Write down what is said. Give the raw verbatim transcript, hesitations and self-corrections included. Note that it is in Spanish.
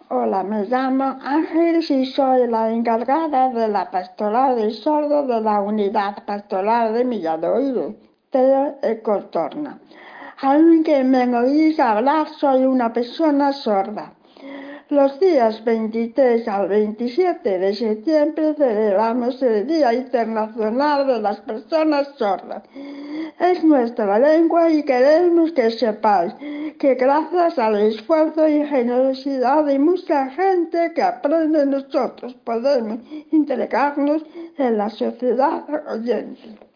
Hola, me llamo Ángeles y soy la encargada de la pastoral de sordos de la unidad pastoral de Milladoiro, de Ecotorna. Aunque me oís hablar, soy una persona sorda. Los días veintitrés al veintisiete de septiembre celebramos el Día Internacional de las Personas Sordas. Es nuestra lengua y queremos que sepáis que gracias al esfuerzo y generosidad de mucha gente que aprende nosotros podemos integrarnos en la sociedad oyente.